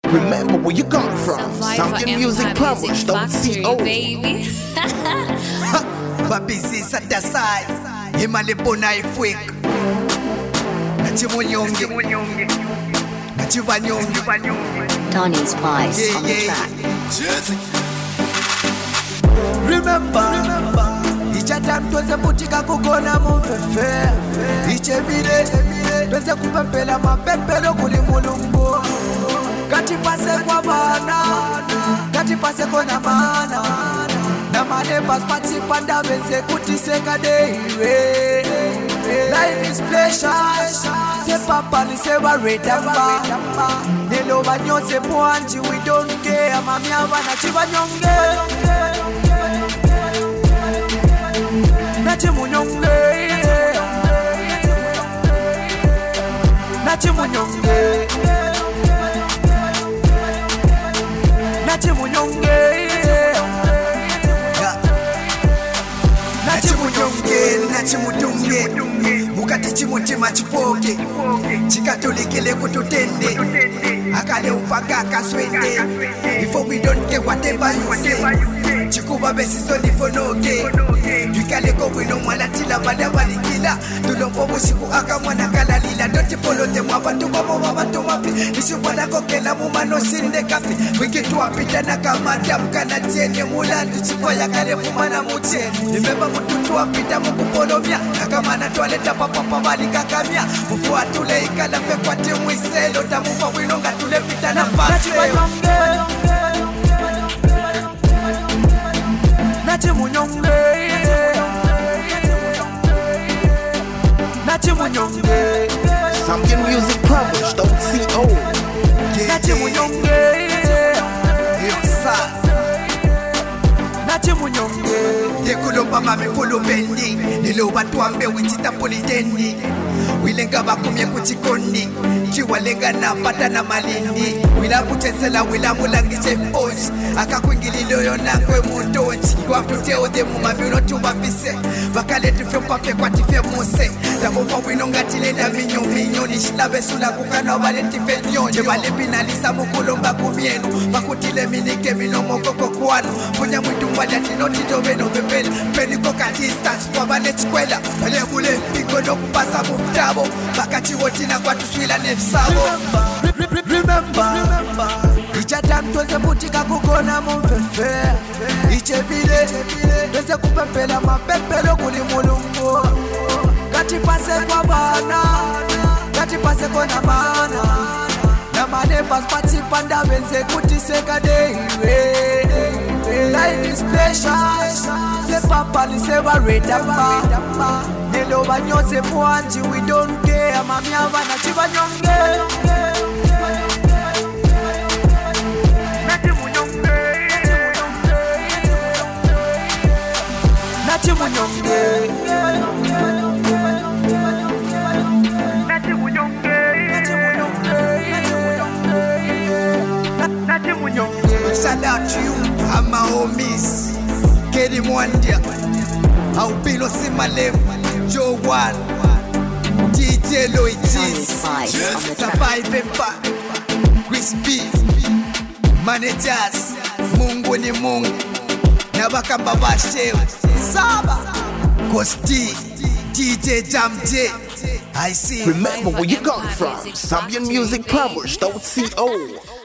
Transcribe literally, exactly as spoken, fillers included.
Remember where you come from. Zambian Music Powers, don't see old. Baby. Babisi satasai Himale bona ifwek Nachimunyonge Nachibanyonge Donnie's Vice on the track. Remember Icha time tuweze putika kukona mufefe Iche bide tuweze kupepela mapepelo kuli mulungu Kati pase kwa bana Kati pase kona mana Na mane pas pati panda benze kuti seka dewe Life is precious Se papa ni separate amba Nelo banyose puanji we don't care Mami avana chibanyonge Nachimunyonge Nachimunyonge Nachimunyonge Nachimunyonge Nachimunyonge Mukati chimutima chipoke Chikatolikele kututende Akale upaka kaswende Before we don't care whatever you say Chikuba besizo nifonoke Tukale kowino mwalatila badabalikila Tulombo musiku aka mwana kalalila Doti polote mwabatu babo wabatu mapi Nisubwana kokela mumano sinde kapi Wikitu wapita na kamata mkana tiene Mulandu chikwaya kare fumana mutene Nimeba mututu wapita mukupolomia Nakamana tualeta papa bali kakamia Mufua tule ikala pekwa timu iselo Tamufa winonga tule pita na paseo Nachimunyonge Nachimunyonge Zambian Music Powers, don't see old. Nachimunyonge Nachimunyonge Yekulomba mami kulubendi Nilo watu ambe wichita politendi Wilenga bakumye kuchikondi Chiwalenga na pata na malindi Wila kuchesela wila mulangiche posh Aka kuingililo yonangwe mutochi You have to tell them mami unotumba vise Vakale tufyo pape kwa tifye muse Tamufa winonga tilenda minyo minyo Nishilabe sula kukana wale tife nyonyo Chewale binalisa mukulomba kumienu Bakutile minike minomo koko kwano Punya mwitu mwada tinoti joveno bebele Peniko ka distance kwa vale chikwela Wale mule pingo no kupasa mutabo Bakati wotina kwa tuswila nefsabo Remember Icha time tuweze putika kukona mumfefe Iche bide tuweze kupepela mapepelo kuli mulungu Kati pase kwa bana Kati pase kona mana Na mane pas pati panda benze kuti seka dewe Life is precious Se papa ni separate amba Nelo banyose puanji we don't care Mami avana chibanyonge Nachimunyonge Shout out to you, I'm my homies Kedi Mwandia Aupilo Simalem Joe One D J Loitis Sapai Pempa Chris B Managers Mungu ni Mungu Nabakamba Bashew Saba Kosti D J Jam J I see Remember where you come from. Zambian Music Powers, don't see old.